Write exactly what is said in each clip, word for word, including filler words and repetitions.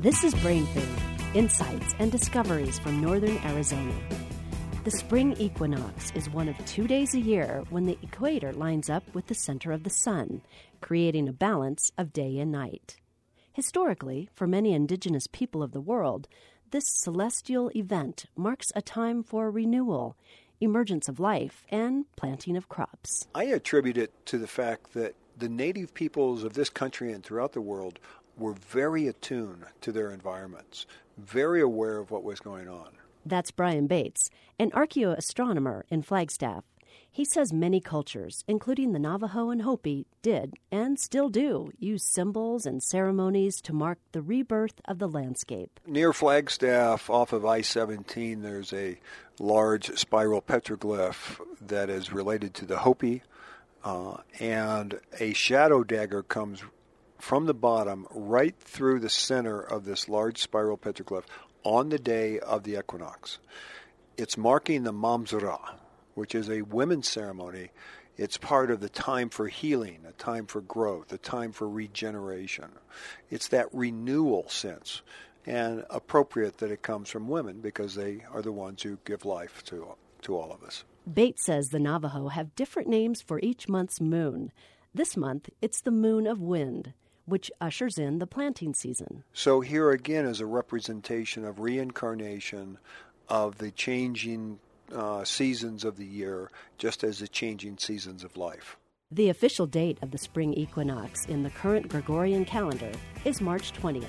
This is Brain Food, insights and discoveries from northern Arizona. The spring equinox is one of two days a year when the equator lines up with the center of the sun, creating a balance of day and night. Historically, for many indigenous people of the world, this celestial event marks a time for renewal, emergence of life, and planting of crops. I attribute it to the fact that the native peoples of this country and throughout the world were very attuned to their environments, very aware of what was going on. That's Brian Bates, an archaeoastronomer in Flagstaff. He says many cultures, including the Navajo and Hopi, did and still do use symbols and ceremonies to mark the rebirth of the landscape. Near Flagstaff, off of I seventeen, there's a large spiral petroglyph that is related to the Hopi, uh, and a shadow dagger comes from the bottom right through the center of this large spiral petroglyph on the day of the equinox. It's marking the Mamzura, which is a women's ceremony. It's part of the time for healing, a time for growth, a time for regeneration. It's that renewal sense, and appropriate that it comes from women because they are the ones who give life to, to all of us. Bates says the Navajo have different names for each month's moon. This month, it's the moon of wind, which ushers in the planting season. So here again is a representation of reincarnation, of the changing uh, seasons of the year, just as the changing seasons of life. The official date of the spring equinox in the current Gregorian calendar is March twentieth.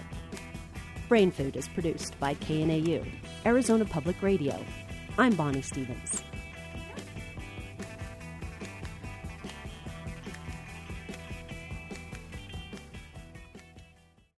Brain Food is produced by K N A U, Arizona Public Radio. I'm Bonnie Stevens.